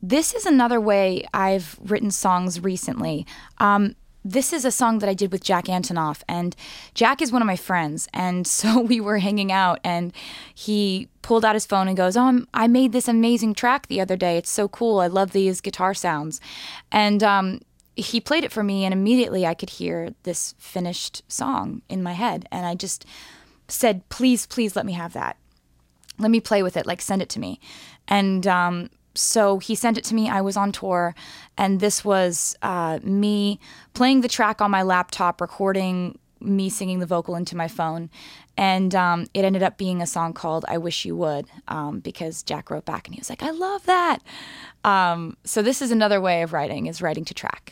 This is another way I've written songs recently. This is a song that I did with Jack Antonoff, and Jack is one of my friends, and so we were hanging out, and he pulled out his phone and goes, "Oh, I made this amazing track the other day. It's so cool. I love these guitar sounds." And he played it for me, and immediately I could hear this finished song in my head, and I just said, "Please, please let me have that. Let me play with it, like send it to me." And so he sent it to me. I was on tour, and this was me playing the track on my laptop, recording me singing the vocal into my phone. And it ended up being a song called "I Wish You Would," because Jack wrote back and he was like, "I love that." So this is another way of writing, is writing to track.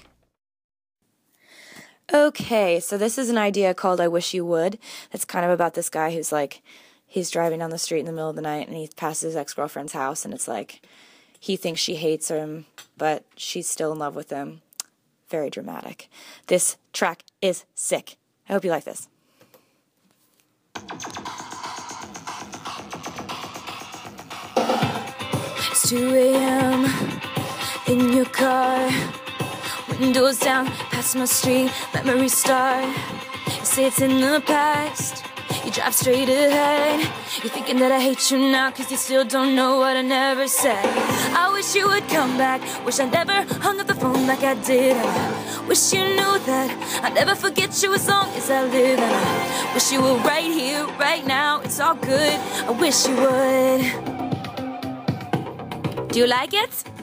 Okay, so this is an idea called "I Wish You Would." It's kind of about this guy who's like, he's driving down the street in the middle of the night and he passes his ex-girlfriend's house, and it's like, he thinks she hates him, but she's still in love with him. Very dramatic. This track is sick. I hope you like this. It's 2 a.m. in your car, windows down, past my street, memories start. You say it's in the past, you drive straight ahead. You're thinking that I hate you now, cause you still don't know what I never said. I wish you would come back, wish I never hung up the phone like I did. I wish you knew that I'd never forget you as long as I live. And I wish you were right here, right now, it's all good. I wish you would. Do you like it?